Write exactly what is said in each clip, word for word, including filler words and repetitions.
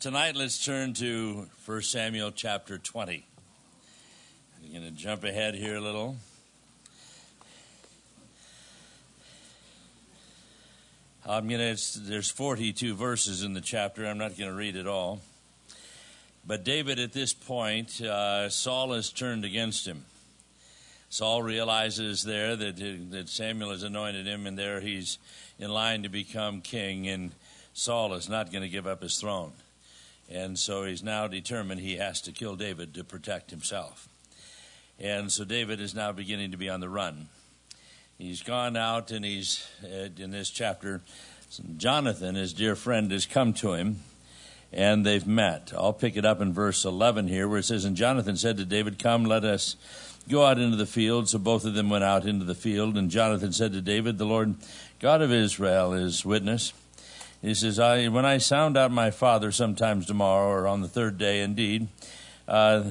Tonight, let's turn to First Samuel chapter twenty. I'm going to jump ahead here a little. I'm going to, there's forty-two verses in the chapter. I'm not going to read it all. But David, at this point, uh, Saul has turned against him. Saul realizes there that, that Samuel has anointed him, and there he's in line to become king, and Saul is not going to give up his throne. And so he's now determined he has to kill David to protect himself. And so David is now beginning to be on the run. He's gone out, and he's, uh, in this chapter, Jonathan, his dear friend, has come to him, and they've met. I'll pick it up in verse eleven here, where it says, "And Jonathan said to David, 'Come, let us go out into the field.' So both of them went out into the field. And Jonathan said to David, 'The Lord God of Israel is witness.' He says, I, when I sound out my father sometimes tomorrow or on the third day, indeed, uh,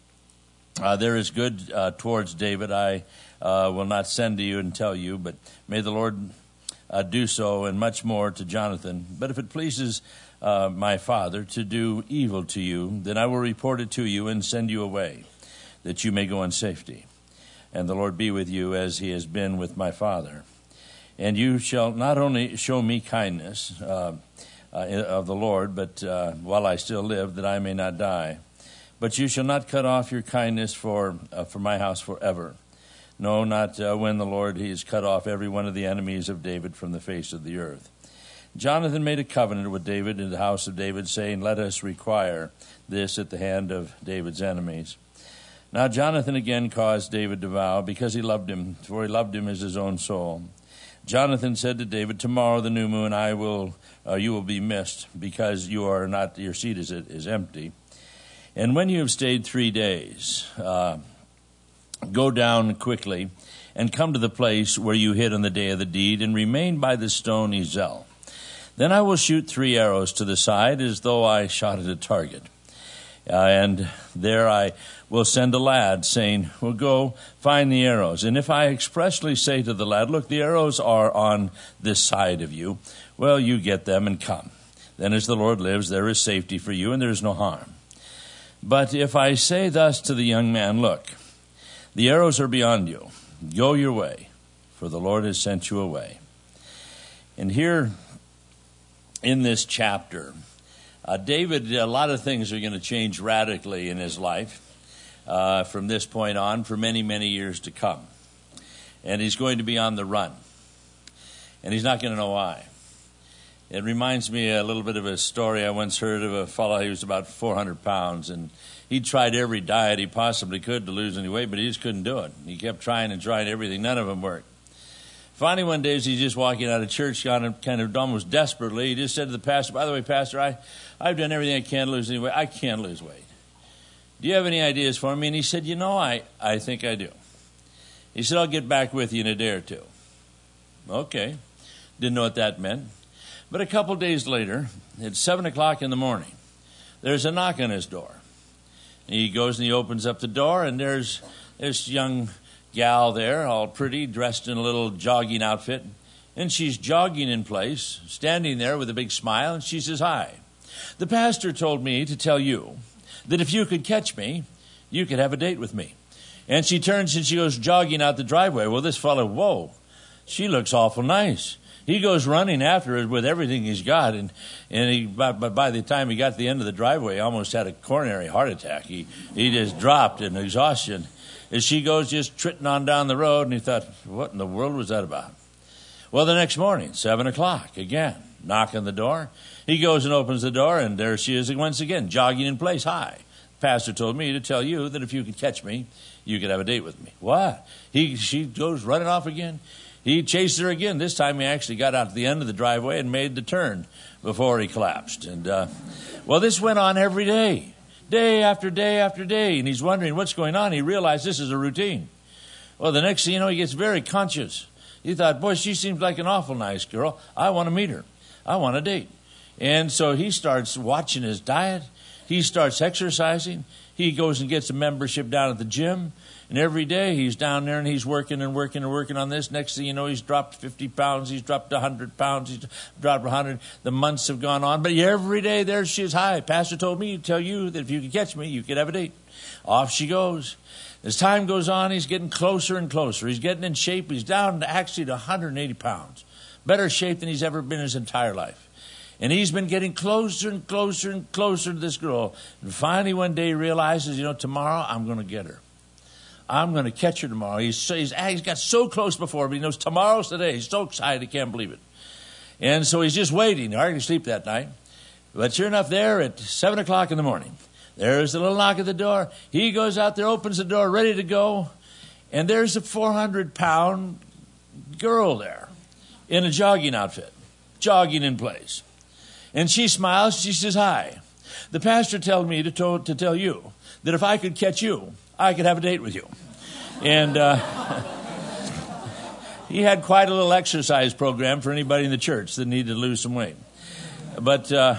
uh, there is good uh, towards David. I uh, will not send to you and tell you, but may the Lord uh, do so and much more to Jonathan. But if it pleases uh, my father to do evil to you, then I will report it to you and send you away, that you may go in safety. And the Lord be with you as he has been with my father. And you shall not only show me kindness uh, uh, of the Lord, but uh, while I still live, that I may not die. But you shall not cut off your kindness for uh, for my house forever. No, not uh, when the Lord he has cut off every one of the enemies of David from the face of the earth." Jonathan made a covenant with David in the house of David, saying, "Let us require this at the hand of David's enemies." Now Jonathan again caused David to vow, because he loved him, for he loved him as his own soul. Jonathan said to David, "Tomorrow the new moon I will uh, you will be missed, because you are not your seat is is empty. And when you have stayed three days, uh, go down quickly and come to the place where you hid on the day of the deed, and remain by the stone Ezel. Then I will shoot three arrows to the side, as though I shot at a target. Uh, and there I will send a lad, saying, 'Well, go find the arrows.' And if I expressly say to the lad, 'Look, the arrows are on this side of you,' well, you get them and come. Then as the Lord lives, there is safety for you, and there is no harm. But if I say thus to the young man, 'Look, the arrows are beyond you. Go your way, for the Lord has sent you away.'" And here in this chapter, Uh, David, a lot of things are going to change radically in his life uh, from this point on for many, many years to come. And he's going to be on the run. And he's not going to know why. It reminds me a little bit of a story I once heard of a fellow. He was about four hundred pounds, and he tried every diet he possibly could to lose any weight, but he just couldn't do it. He kept trying and trying everything. None of them worked. Finally, one day, as he's just walking out of church, kind of, kind of almost desperately, he just said to the pastor, "By the way, Pastor, I, I've done everything I can to lose any weight. I can't lose weight. Do you have any ideas for me?" And he said, "You know, I, I think I do." He said, "I'll get back with you in a day or two." Okay. Didn't know what that meant. But a couple days later, at seven o'clock in the morning, there's a knock on his door. And he goes and he opens up the door, and there's this young gal there, all pretty, dressed in a little jogging outfit. And she's jogging in place, standing there with a big smile, and she says, "Hi, the pastor told me to tell you that if you could catch me, you could have a date with me." And she turns and she goes jogging out the driveway. Well, this fellow, whoa, she looks awful nice. He goes running after her with everything he's got, and, and he, by, by the time he got to the end of the driveway, he almost had a coronary heart attack. He, he just dropped in exhaustion as she goes just trotting on down the road, and he thought, what in the world was that about? Well, the next morning, seven o'clock, again, knock on the door. He goes and opens the door, and there she is once again, jogging in place. "Hi, pastor told me to tell you that if you could catch me, you could have a date with me." What? He, she goes running off again. He chased her again. This time he actually got out to the end of the driveway and made the turn before he collapsed. And, uh, well, this went on every day. Day after day after day, and he's wondering what's going on. He realized this is a routine. Well, the next thing you know, he gets very conscious. He thought, boy, she seems like an awful nice girl. I want to meet her. I want a date. And so he starts watching his diet. He starts exercising. He goes and gets a membership down at the gym. And every day he's down there and he's working and working and working on this. Next thing you know, he's dropped fifty pounds. He's dropped one hundred pounds. He's dropped one hundred. The months have gone on. But every day there she is. Hi, Pastor told me to tell you that if you could catch me, you could have a date. Off she goes. As time goes on, he's getting closer and closer. He's getting in shape. He's down to actually to one hundred eighty pounds. Better shape than he's ever been in his entire life. And he's been getting closer and closer and closer to this girl. And finally one day he realizes, you know, tomorrow I'm going to get her. I'm going to catch her tomorrow. He's, so, he's, he's got so close before, but he knows tomorrow's the day. He's so excited he can't believe it. And so he's just waiting. He hardly sleep that night. But sure enough, there at seven o'clock in the morning, there's a little knock at the door. He goes out there, opens the door, ready to go. And there's a four hundred pound girl there in a jogging outfit, jogging in place. And she smiles. She says, hi. The pastor told me to, to, to tell you that if I could catch you, I could have a date with you. And uh, he had quite a little exercise program for anybody in the church that needed to lose some weight. But uh,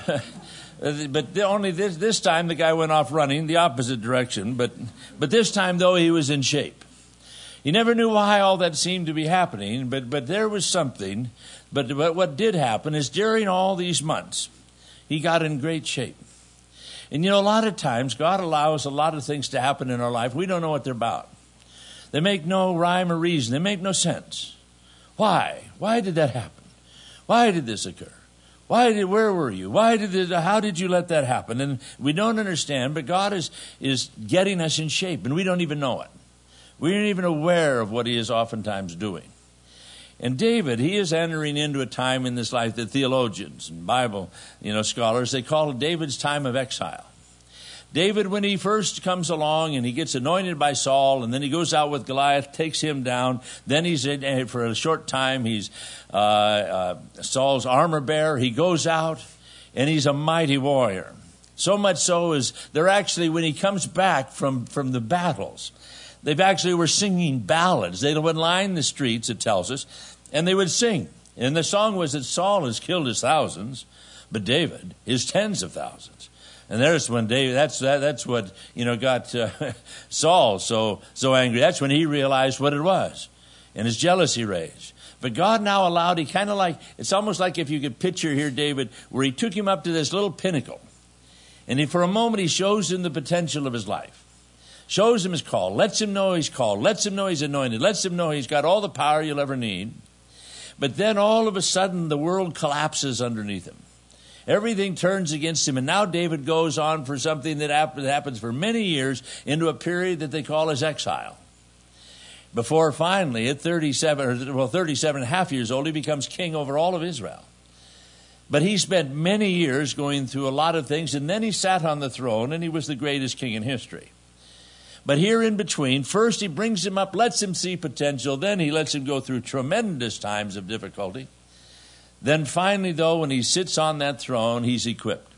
but the only this, this time the guy went off running the opposite direction. But but this time, though, he was in shape. He never knew why all that seemed to be happening, but but there was something. But, but what did happen is during all these months, he got in great shape. And, you know, a lot of times God allows a lot of things to happen in our life. We don't know what they're about. They make no rhyme or reason. They make no sense. Why? Why did that happen? Why did this occur? Why did? Where were you? Why did it? How did you let that happen? And we don't understand, but God is, is getting us in shape, and we don't even know it. We aren't even aware of what he is oftentimes doing. And David, he is entering into a time in this life that theologians and Bible, you know, scholars, they call it David's time of exile. David, when he first comes along and he gets anointed by Saul, and then he goes out with Goliath, takes him down. Then he's in, for a short time, he's uh, uh, Saul's armor bearer. He goes out, and he's a mighty warrior. So much so is they're actually, when he comes back from, from the battles, they've actually were singing ballads. They would line the streets, it tells us, and they would sing. And the song was that Saul has killed his thousands, but David his tens of thousands. And there's when David, that's that, that's what, you know, got uh, Saul so so angry. That's when he realized what it was, and his jealousy raged. But God now allowed, he kind of like, it's almost like if you could picture here David, where he took him up to this little pinnacle. And he, for a moment, he shows him the potential of his life. Shows him his call, lets him know he's called, lets him know he's anointed, lets him know he's got all the power you'll ever need. But then all of a sudden the world collapses underneath him. Everything turns against him, and now David goes on for something that happens for many years into a period that they call his exile. Before finally, at thirty-seven, or well, thirty-seven and a half years old, he becomes king over all of Israel. But he spent many years going through a lot of things, and then he sat on the throne, and he was the greatest king in history. But here in between, first he brings him up, lets him see potential. Then he lets him go through tremendous times of difficulty. Then finally, though, when he sits on that throne, he's equipped.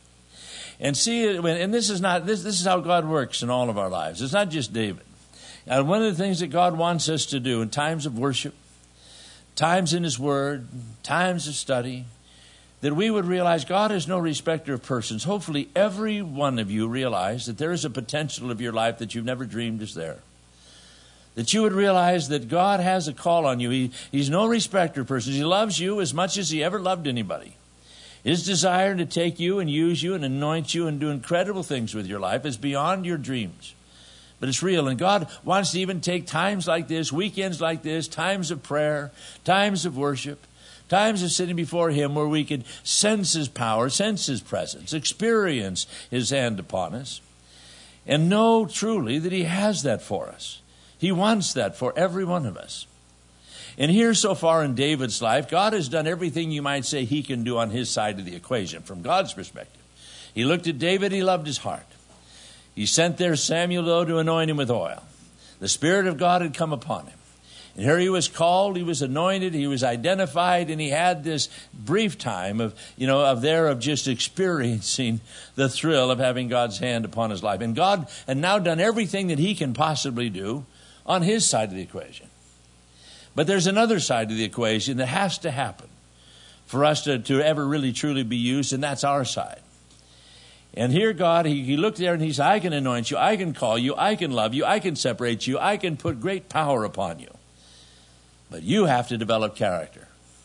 And see, and this is not this, this is how God works in all of our lives. It's not just David. And one of the things that God wants us to do in times of worship, times in his word, times of study, that we would realize God is no respecter of persons. Hopefully every one of you realize that there is a potential of your life that you've never dreamed is there. That you would realize that God has a call on you. He, he's no respecter of persons. He loves you as much as he ever loved anybody. His desire to take you and use you and anoint you and do incredible things with your life is beyond your dreams. But it's real. And God wants to even take times like this, weekends like this, times of prayer, times of worship, times of sitting before him where we could sense his power, sense his presence, experience his hand upon us, and know truly that he has that for us. He wants that for every one of us. And here so far in David's life, God has done everything you might say he can do on his side of the equation from God's perspective. He looked at David, he loved his heart. He sent there Samuel, though, to anoint him with oil. The Spirit of God had come upon him. And here he was called, he was anointed, he was identified, and he had this brief time of, you know, of there of just experiencing the thrill of having God's hand upon his life. And God had now done everything that he can possibly do on his side of the equation. But there's another side of the equation that has to happen for us to, to ever really truly be used, and that's our side. And here God, he, he looked there and he said, I can anoint you, I can call you, I can love you, I can separate you, I can put great power upon you. But you have to develop character.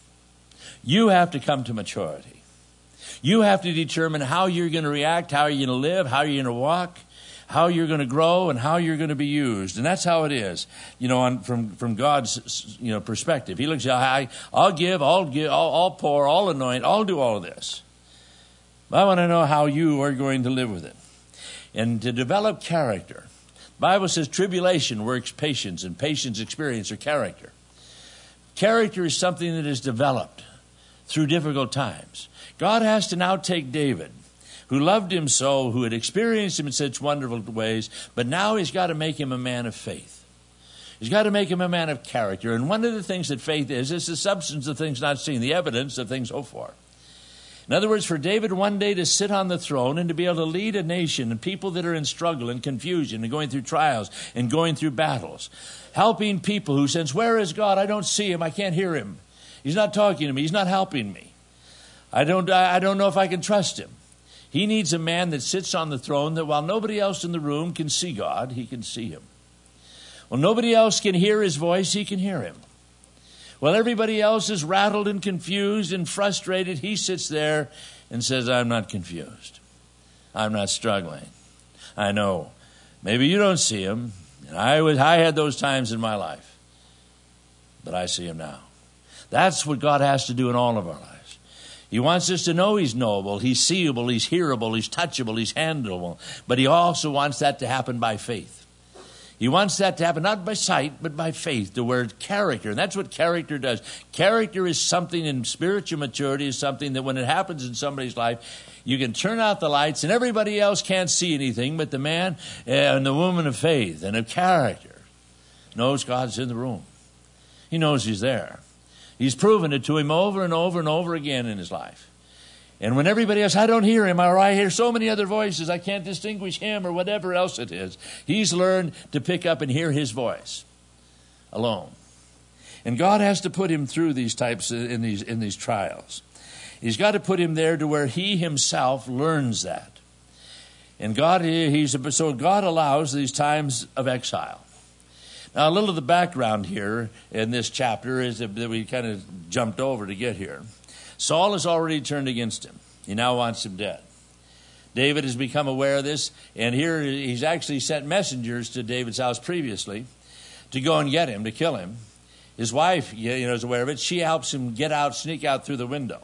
You have to come to maturity. You have to determine how you're going to react, how you're going to live, how you're going to walk, how you're going to grow, and how you're going to be used. And that's how it is, you know, on, from, from God's, you know, perspective. He looks at, I, I'll give, I'll give, I'll, I'll pour, I'll anoint, I'll do all of this. But I want to know how you are going to live with it. And to develop character, the Bible says tribulation works patience, and patience experience or character. Character is something that is developed through difficult times. God has to now take David, who loved him so, who had experienced him in such wonderful ways, but now he's got to make him a man of faith. He's got to make him a man of character. And one of the things that faith is, is the substance of things not seen, the evidence of things hoped for. In other words, for David one day to sit on the throne and to be able to lead a nation and people that are in struggle and confusion and going through trials and going through battles, helping people who says, where is God? I don't see him. I can't hear him. He's not talking to me. He's not helping me. I don't, I don't know if I can trust him. He needs a man that sits on the throne that while nobody else in the room can see God, he can see him. While nobody else can hear his voice, he can hear him. While everybody else is rattled and confused and frustrated, he sits there and says, I'm not confused. I'm not struggling. I know. Maybe you don't see him. And I was, I had those times in my life. But I see him now. That's what God has to do in all of our lives. He wants us to know he's knowable, he's seeable, he's hearable, he's touchable, he's handleable. But he also wants that to happen by faith. He wants that to happen not by sight, but by faith, the word character. And that's what character does. Character is something, in spiritual maturity is something that when it happens in somebody's life, you can turn out the lights and everybody else can't see anything, but the man and the woman of faith and of character knows God's in the room. He knows he's there. He's proven it to him over and over and over again in his life. And when everybody else, I don't hear him, or I hear so many other voices, I can't distinguish him or whatever else it is, he's learned to pick up and hear his voice alone. And God has to put him through these types in these in these trials. He's got to put him there to where he himself learns that. And God, he's so God allows these times of exile. Now, a little of the background here in this chapter is that we kind of jumped over to get here. Saul has already turned against him. He now wants him dead. David has become aware of this, and here he's actually sent messengers to David's house previously to go and get him, to kill him. His wife, you know, is aware of it. She helps him get out, sneak out through the window.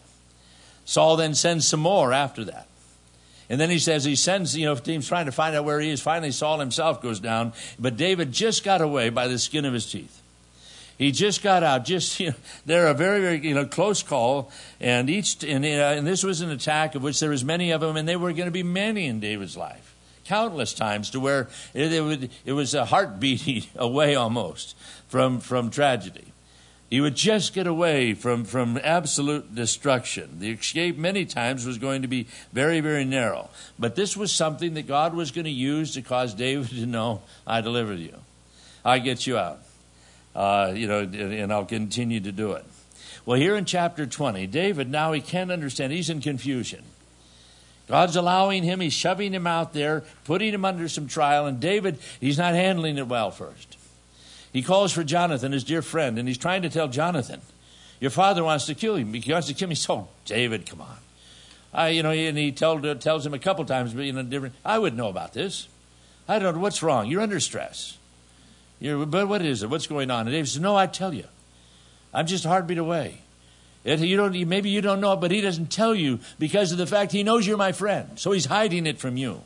Saul then sends some more after that. And then he says he sends, you know, teams trying to find out where he is. Finally, Saul himself goes down. But David just got away by the skin of his teeth. He just got out. Just, you know, they're a very, very, you know, close call. And each, and, uh, and this was an attack of which there was many of them, and they were going to be many in David's life, countless times, to where it, it, would, it was a heart beating away almost from from tragedy. He would just get away from, from absolute destruction. The escape many times was going to be very, very narrow. But this was something that God was going to use to cause David to know, I delivered you. I get you out. Uh, you know, and I'll continue to do it. Well, here in chapter twenty, David, now he can't understand. He's in confusion. God's allowing him. He's shoving him out there, putting him under some trial. And David, he's not handling it well first. He calls for Jonathan, his dear friend, and he's trying to tell Jonathan, your father wants to kill him. He wants to kill me. So, David, come on. I, you know, and he told, uh, tells him a couple times, but you know, different. I wouldn't know about this. I don't know what's wrong. You're under stress. You're, but what is it? What's going on? And David says, no, I tell you, I'm just a heartbeat away. It, you don't. Maybe you don't know it, but he doesn't tell you because of the fact he knows you're my friend. So he's hiding it from you.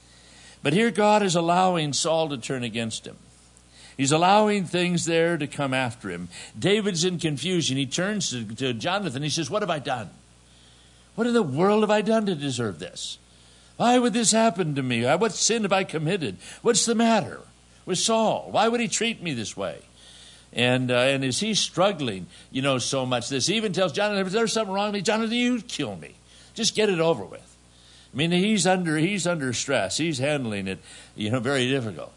But here God is allowing Saul to turn against him. He's allowing things there to come after him. David's in confusion. He turns to, to Jonathan. He says, what have I done? What in the world have I done to deserve this? Why would this happen to me? What sin have I committed? What's the matter with Saul? Why would he treat me this way? And uh, and as he's struggling, you know, so much, this he even tells Jonathan, if there's something wrong with me, Jonathan, you kill me. Just get it over with. I mean, he's under he's under stress. He's handling it, you know, very difficult.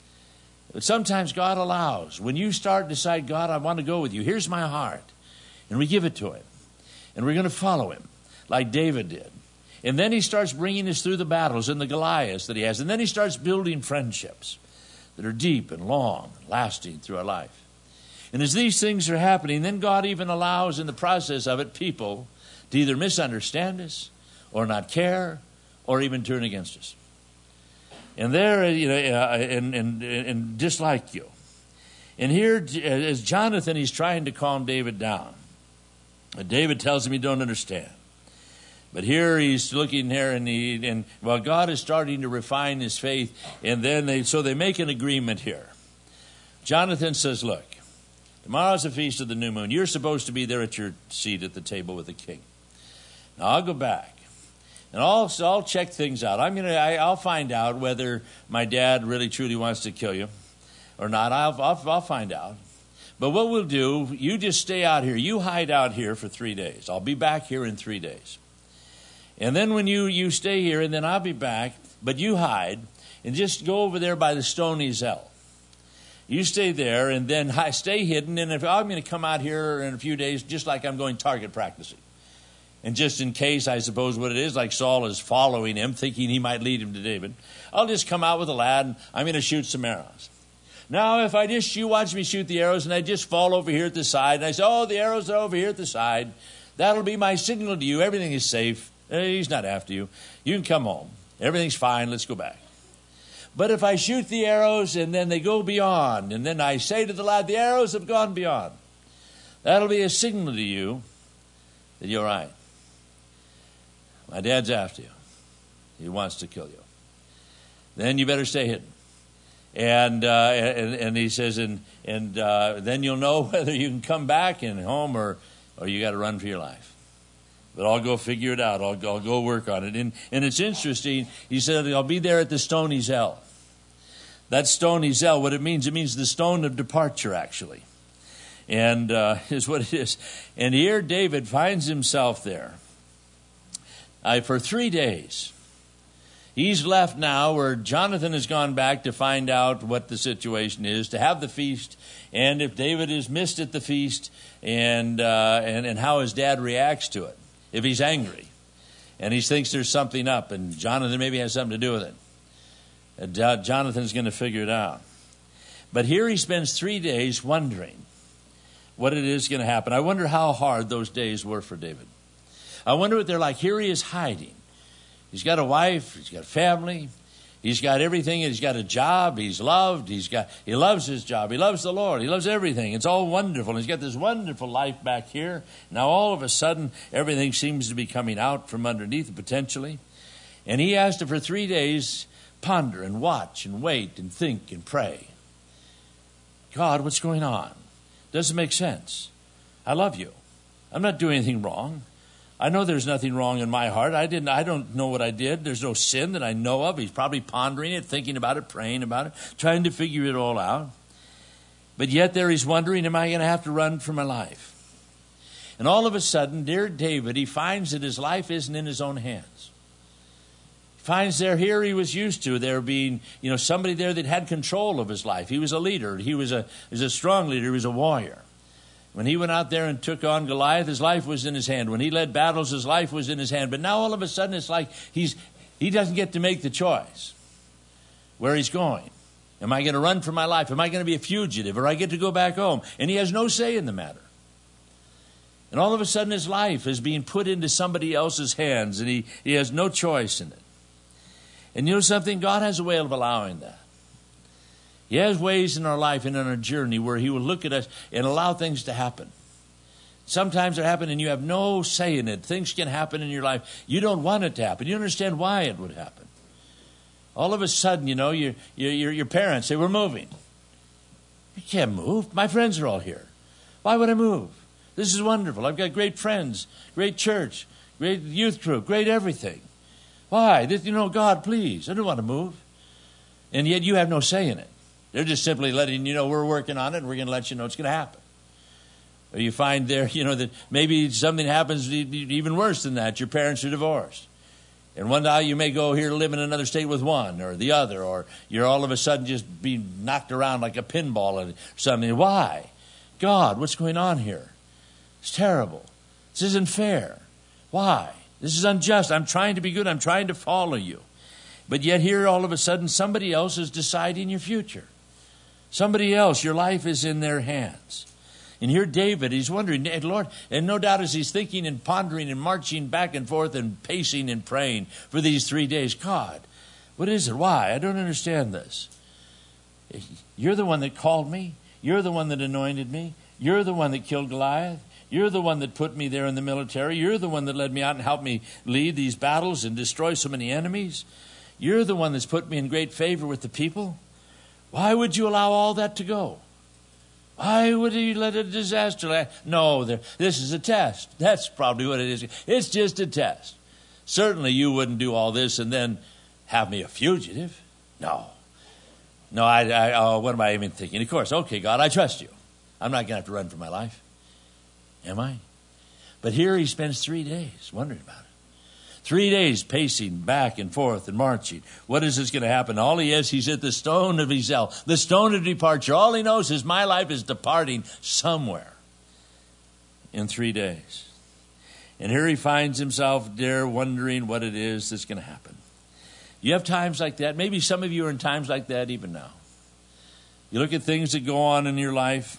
But sometimes God allows. When you start to decide, God, I want to go with you. Here's my heart. And we give it to him. And we're going to follow him like David did. And then he starts bringing us through the battles and the Goliaths that he has. And then he starts building friendships that are deep and long, lasting through our life. And as these things are happening, then God even allows in the process of it people to either misunderstand us or not care or even turn against us. And they're, you know, uh, and, and, and dislike you. And here, as Jonathan, he's trying to calm David down. But David tells him he don't understand. But here he's looking here, and he, and well, God is starting to refine his faith, and then they, so they make an agreement here. Jonathan says, look, tomorrow's the feast of the new moon. You're supposed to be there at your seat at the table with the king. Now I'll go back, and I'll, I'll check things out. I'm gonna, I, I'll find out whether my dad really truly wants to kill you or not. I'll, I'll, I'll find out. But what we'll do, you just stay out here. You hide out here for three days. I'll be back here in three days. And then when you, you stay here, and then I'll be back, but you hide, and just go over there by the Stony Zell. You stay there, and then I stay hidden, and if I'm going to come out here in a few days, just like I'm going target practicing. And just in case, I suppose what it is, like Saul is following him, thinking he might lead him to David, I'll just come out with a lad, and I'm going to shoot some arrows. Now, if I just, you watch me shoot the arrows, and I just fall over here at the side, and I say, oh, the arrows are over here at the side, that'll be my signal to you. Everything is safe. He's not after you. You can come home. Everything's fine. Let's go back. But if I shoot the arrows and then they go beyond, and then I say to the lad, the arrows have gone beyond, that'll be a signal to you that you're right. My dad's after you. He wants to kill you. Then you better stay hidden. And uh, and, and he says, and and uh, then you'll know whether you can come back and home or or you got to run for your life. But I'll go figure it out. I'll, I'll go work on it. And, and it's interesting. He said, I'll be there at the Stony Zell. That Stony Zell, what it means, it means the stone of departure, actually. And uh, is what it is. And here David finds himself there uh, for three days. He's left now where Jonathan has gone back to find out what the situation is, to have the feast, and if David is missed at the feast, and uh, and, and how his dad reacts to it. If he's angry and he thinks there's something up, and Jonathan maybe has something to do with it. And uh, Jonathan's going to figure it out. But here he spends three days wondering what it is going to happen. I wonder how hard those days were for David. I wonder what they're like. Here he is hiding. He's got a wife. He's got a family. He's got everything. He's got a job. He's loved. He's got. He loves his job. He loves the Lord. He loves everything. It's all wonderful. He's got this wonderful life back here. Now all of a sudden, everything seems to be coming out from underneath potentially. And he has to, for three days, ponder and watch and wait and think and pray. God, what's going on? Doesn't make sense. I love you. I'm not doing anything wrong. I know there's nothing wrong in my heart. I didn't. I don't know what I did. There's no sin that I know of. He's probably pondering it, thinking about it, praying about it, trying to figure it all out. But yet there he's wondering, am I going to have to run for my life? And all of a sudden, dear David, he finds that his life isn't in his own hands. He finds there, here he was used to there being, you know, somebody there that had control of his life. He was a leader. He was a, he was a strong leader. He was a warrior. When he went out there and took on Goliath, his life was in his hand. When he led battles, his life was in his hand. But now all of a sudden it's like he's he doesn't get to make the choice where he's going. Am I going to run for my life? Am I going to be a fugitive? Or I get to go back home? And he has no say in the matter. And all of a sudden his life is being put into somebody else's hands, and he, he has no choice in it. And you know something? God has a way of allowing that. He has ways in our life and in our journey where he will look at us and allow things to happen. Sometimes they happen and you have no say in it. Things can happen in your life. You don't want it to happen. You understand why it would happen. All of a sudden, you know, your, your, your parents, they were moving. You can't move. My friends are all here. Why would I move? This is wonderful. I've got great friends, great church, great youth group, great everything. Why? This, you know, God, please. I don't want to move. And yet you have no say in it. They're just simply letting you know we're working on it, and we're going to let you know it's going to happen. Or you find there, you know, that maybe something happens even worse than that. Your parents are divorced. And one day you may go here to live in another state with one or the other, or you're all of a sudden just being knocked around like a pinball or something. Why? God, what's going on here? It's terrible. This isn't fair. Why? This is unjust. I'm trying to be good. I'm trying to follow you. But yet here all of a sudden somebody else is deciding your future. Somebody else, your life is in their hands. And here David, he's wondering, Lord, and no doubt as he's thinking and pondering and marching back and forth and pacing and praying for these three days, God, what is it? Why? I don't understand this. You're the one that called me. You're the one that anointed me. You're the one that killed Goliath. You're the one that put me there in the military. You're the one that led me out and helped me lead these battles and destroy so many enemies. You're the one that's put me in great favor with the people. Why would you allow all that to go? Why would you let a disaster last? No, there, this is a test. That's probably what it is. It's just a test. Certainly you wouldn't do all this and then have me a fugitive. No. No, I, I oh, what am I even thinking? Of course, okay, God, I trust you. I'm not going to have to run for my life. Am I? But here he spends three days wondering about it. Three days pacing back and forth and marching. What is this going to happen? All he is, he's at the stone of Ezel, the stone of departure. All he knows is my life is departing somewhere in three days. And here he finds himself there wondering what it is that's going to happen. You have times like that. Maybe some of you are in times like that even now. You look at things that go on in your life.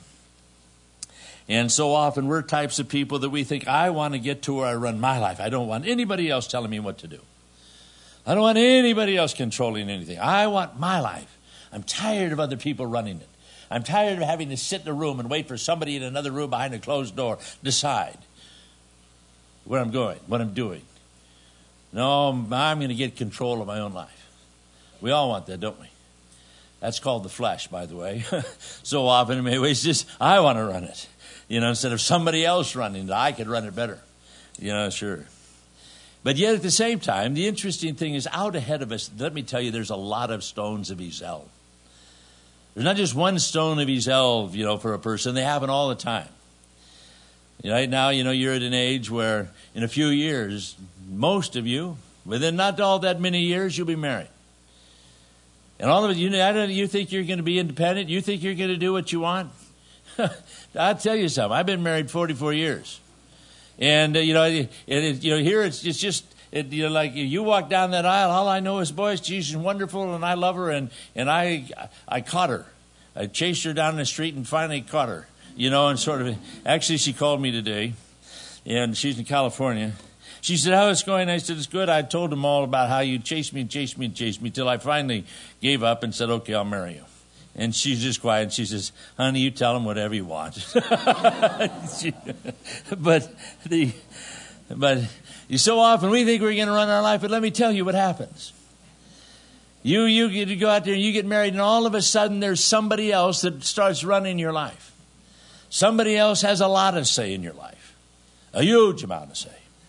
And so often we're types of people that we think, I want to get to where I run my life. I don't want anybody else telling me what to do. I don't want anybody else controlling anything. I want my life. I'm tired of other people running it. I'm tired of having to sit in a room and wait for somebody in another room behind a closed door decide where I'm going, what I'm doing. No, I'm going to get control of my own life. We all want that, don't we? That's called the flesh, by the way. So often, in many ways, just, I want to run it. You know, instead of somebody else running it, I could run it better. You know, sure. But yet at the same time, the interesting thing is out ahead of us, let me tell you, there's a lot of stones of Ezel. There's not just one stone of Ezel, you know, for a person. They happen all the time. Right now, you know, you're at an age where in a few years, most of you, within not all that many years, you'll be married. And all of it, you know, I don't, you think you're going to be independent? You think you're going to do what you want? I'll tell you something. I've been married forty-four years. And, uh, you know, it, it, you know, here it's, it's just, it, you know, like you walk down that aisle, all I know is, boy, she's wonderful and I love her. And, and I, I caught her. I chased her down the street and finally caught her. You know, and sort of, actually she called me today, and she's in California. She said, how is it going? I said, it's good. I told them all about how you chased me and chased me and chased me till I finally gave up and said, okay, I'll marry you. And she's just quiet. And she says, honey, you tell them whatever you want. she, but the, but so often we think we're going to run our life, but let me tell you what happens. You, you get to go out there and you get married, and all of a sudden there's somebody else that starts running your life. Somebody else has a lot of say in your life, a huge amount of say.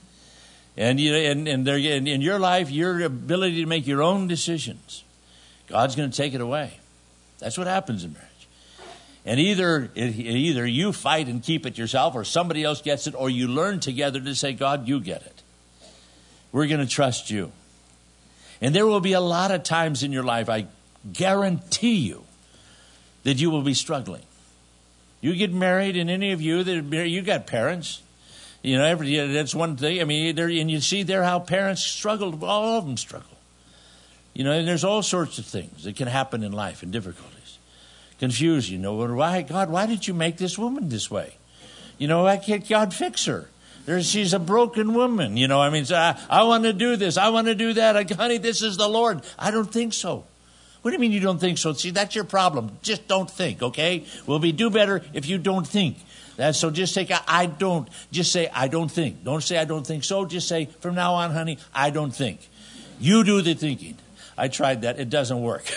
And you and, and they're, in, in your life, your ability to make your own decisions, God's going to take it away. That's what happens in marriage. And either either you fight and keep it yourself, or somebody else gets it, or you learn together to say, God, you get it. We're going to trust you. And there will be a lot of times in your life, I guarantee you, that you will be struggling. You get married, and any of you that are married, you got parents. You know, every, that's one thing. I mean, and you see there how parents struggle. All of them struggle. You know, and there's all sorts of things that can happen in life and difficulties. Confusion. You know, why, God, why did you make this woman this way? You know, why can't God fix her? There's, she's a broken woman. You know, I mean, so I, I want to do this. I want to do that. I, honey, this is the Lord. I don't think so. What do you mean you don't think so? See, that's your problem. Just don't think, okay? We'll be do better if you don't think. That's, so just take, I don't, just say, I don't think. Don't say, I don't think so. Just say, from now on, honey, I don't think. You do the thinking. I tried that. It doesn't work.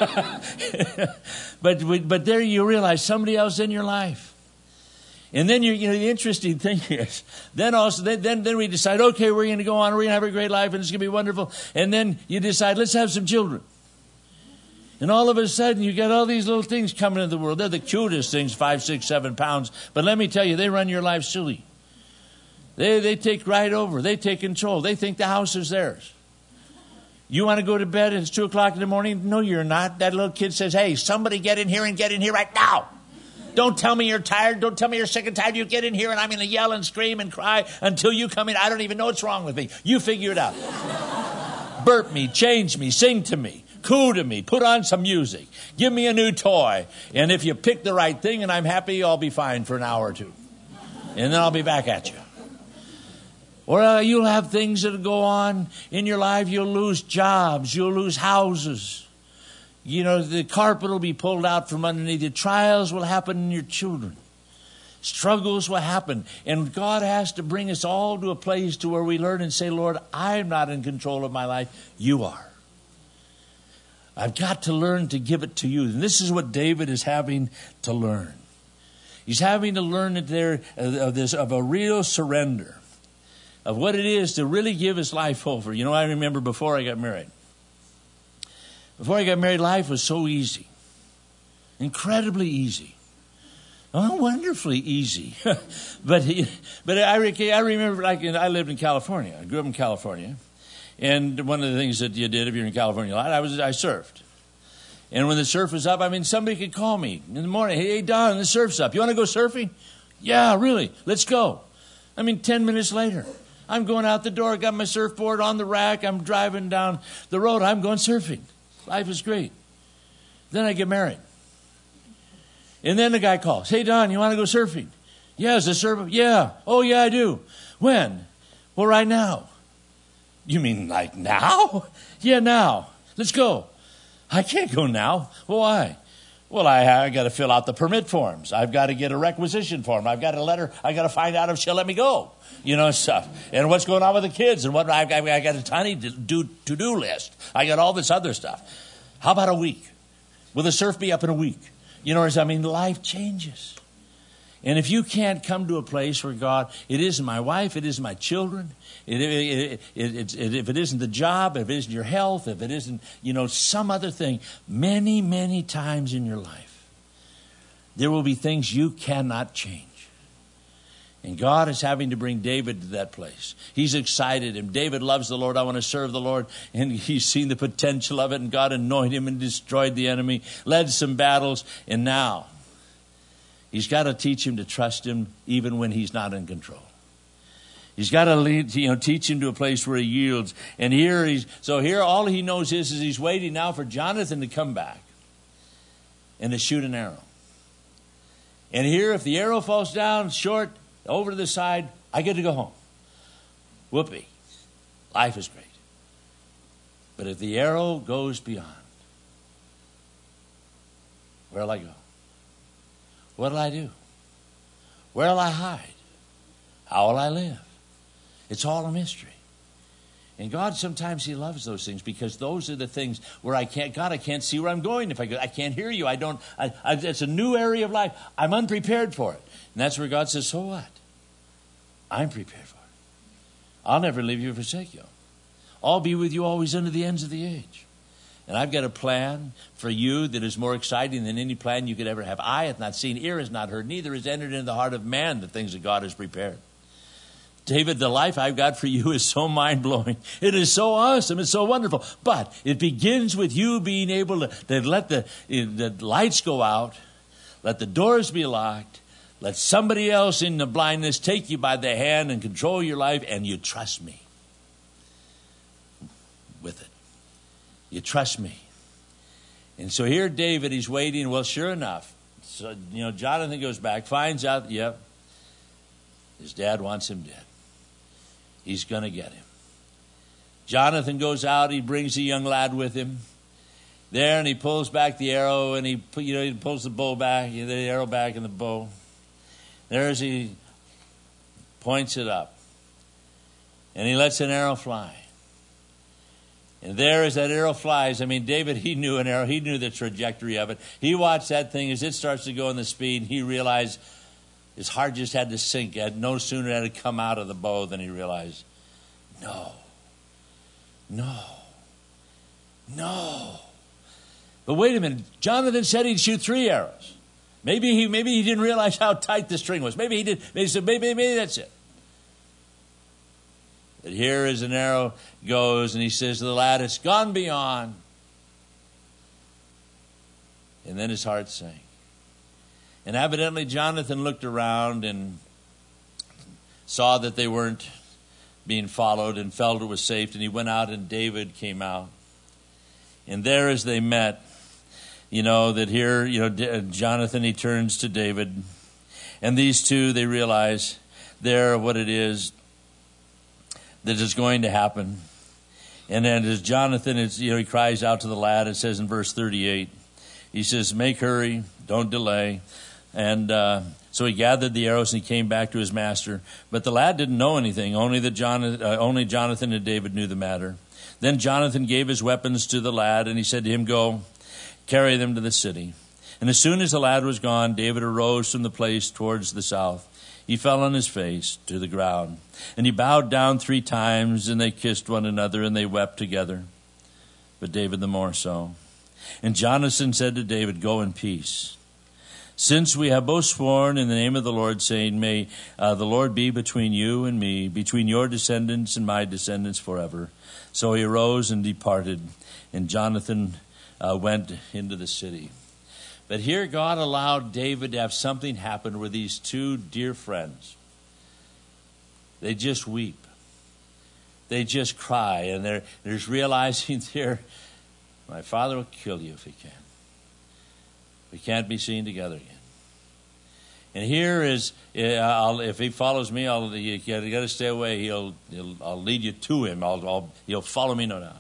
but but there you realize somebody else in your life. And then, you you know, the interesting thing is, then also, then, then, then we decide, okay, we're going to go on, we're going to have a great life, and it's going to be wonderful. And then you decide, let's have some children. And all of a sudden, you get all these little things coming into the world. They're the cutest things, five, six, seven pounds. But let me tell you, they run your life silly. They they take right over. They take control. They think the house is theirs. You want to go to bed and it's two o'clock in the morning? No, you're not. That little kid says, hey, somebody get in here and get in here right now. Don't tell me you're tired. Don't tell me you're sick and tired. You get in here and I'm going to yell and scream and cry until you come in. I don't even know what's wrong with me. You figure it out. Burp me, change me, sing to me, coo to me, put on some music, give me a new toy. And if you pick the right thing and I'm happy, I'll be fine for an hour or two. And then I'll be back at you. Or uh, you'll have things that go on in your life. You'll lose jobs. You'll lose houses. You know, the carpet will be pulled out from underneath you. Trials will happen in your children. Struggles will happen. And God has to bring us all to a place to where we learn and say, Lord, I'm not in control of my life. You are. I've got to learn to give it to you. And this is what David is having to learn. He's having to learn that there of this of a real surrender of what it is to really give his life over. You know, I remember before I got married. Before I got married, life was so easy. Incredibly easy. Oh, wonderfully easy. but but I, I remember, like, I lived in California. I grew up in California. And one of the things that you did if you're in California a lot, I was I surfed. And when the surf was up, I mean, somebody could call me in the morning. Hey, Don, the surf's up. You want to go surfing? Yeah, really. Let's go. I mean, ten minutes later, I'm going out the door. Got my surfboard on the rack. I'm driving down the road. I'm going surfing. Life is great. Then I get married. And then the guy calls. Hey, Don, you want to go surfing? Yeah, is the surf? Yeah. Oh, yeah, I do. When? Well, right now. You mean like now? Yeah, now. Let's go. I can't go now. Well, why? Well, I, I got to fill out the permit forms. I've got to get a requisition form. I've got a letter. I got to find out if she'll let me go. You know, stuff. And what's going on with the kids. And what I've got, I got a tiny to-do, to-do list. I got all this other stuff. How about a week? Will the surf be up in a week? You know, I mean, life changes. And if you can't come to a place where God, it isn't my wife, it isn't my children, it, it, it, it, it, if it isn't the job, if it isn't your health, if it isn't, you know, some other thing, many, many times in your life, there will be things you cannot change. And God is having to bring David to that place. He's excited, and David loves the Lord. I want to serve the Lord. And he's seen the potential of it, and God anointed him and destroyed the enemy, led some battles, and now he's got to teach him to trust him even when he's not in control. He's got to lead, you know, teach him to a place where he yields. And here he's, so here all he knows is, is he's waiting now for Jonathan to come back and to shoot an arrow. And here, if the arrow falls down short, over to the side, I get to go home. Whoopee. Life is great. But if the arrow goes beyond, where'll I go? What'll I do? Where'll I hide? How will I live? It's all a mystery. And God, sometimes he loves those things because those are the things where I can't, God, I can't see where I'm going. If I go, I can't hear you. I don't, I, I, it's a new area of life. I'm unprepared for it. And that's where God says, so what? I'm prepared for it. I'll never leave you or forsake you. I'll be with you always unto the ends of the age. And I've got a plan for you that is more exciting than any plan you could ever have. Eye hath not seen, ear has not heard, neither has entered into the heart of man the things that God has prepared. David, the life I've got for you is so mind-blowing. It is so awesome. It's so wonderful. But it begins with you being able to, to let the, the lights go out, let the doors be locked, let somebody else in the blindness take you by the hand and control your life, and you trust me with it. You trust me. And so here David, he's waiting. Well, sure enough, so, you know, Jonathan goes back, finds out, yep, his dad wants him dead. He's going to get him. Jonathan goes out. He brings a young lad with him. There, and he pulls back the arrow, and he, you know, he pulls the bow back, the arrow back in the bow. There's he points it up, and he lets an arrow fly. And there as that arrow flies, I mean, David, he knew an arrow. He knew the trajectory of it. He watched that thing as it starts to go in the speed. He realized his heart just had to sink. It no sooner had it come out of the bow than he realized, no, no, no. But wait a minute. Jonathan said he'd shoot three arrows. Maybe he maybe he didn't realize how tight the string was. Maybe he did. Maybe he said, maybe, maybe that's it. But here as an arrow goes, and he says to the lad, it's gone beyond. And then his heart sank. And evidently Jonathan looked around and saw that they weren't being followed and felt it was safe. And he went out and David came out. And there as they met, you know, that here, you know, Jonathan, he turns to David. And these two, they realize there what it is that is going to happen. And then as Jonathan, is, you know, he cries out to the lad, it says in verse thirty-eight, he says, make hurry, don't delay. And uh, so he gathered the arrows and he came back to his master. But the lad didn't know anything. Only, the Jonathan, uh, only Jonathan and David knew the matter. Then Jonathan gave his weapons to the lad, and he said to him, go, carry them to the city. And as soon as the lad was gone, David arose from the place towards the south. He fell on his face to the ground. And he bowed down three times, and they kissed one another, and they wept together. But David the more so. And Jonathan said to David, go in peace. Since we have both sworn in the name of the Lord, saying, may uh, the Lord be between you and me, between your descendants and my descendants forever. So he arose and departed, and Jonathan uh, went into the city. But here God allowed David to have something happen with these two dear friends. They just weep. They just cry, and they're, they're just realizing there, my father will kill you if he can. We can't be seen together again. And here is, I'll, if he follows me, I'll, you got to stay away. He'll, he'll, I'll lead you to him. I'll, I'll, he'll follow me no doubt.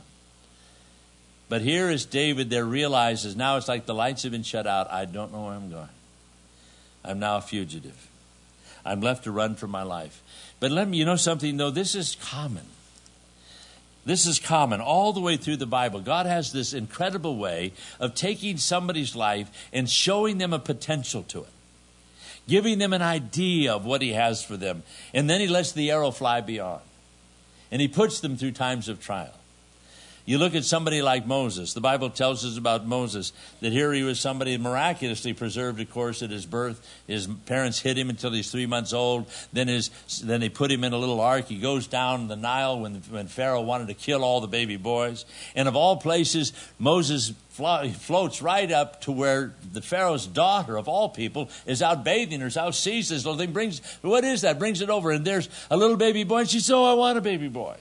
But here is David there realizes now it's like the lights have been shut out. I don't know where I'm going. I'm now a fugitive. I'm left to run for my life. But let me, you know something though, this is common. This is common all the way through the Bible. God has this incredible way of taking somebody's life and showing them a potential to it. Giving them an idea of what he has for them. And then he lets the arrow fly beyond. And he puts them through times of trial. You look at somebody like Moses. The Bible tells us about Moses that here he was somebody miraculously preserved, of course, at his birth. His parents hid him until he's three months old. Then his then they put him in a little ark. He goes down the Nile when, when Pharaoh wanted to kill all the baby boys. And of all places, Moses flo- floats right up to where the Pharaoh's daughter, of all people, is out bathing herself, sees this little thing, brings, what is that? Brings it over, and there's a little baby boy. And she says, oh, I want a baby boy.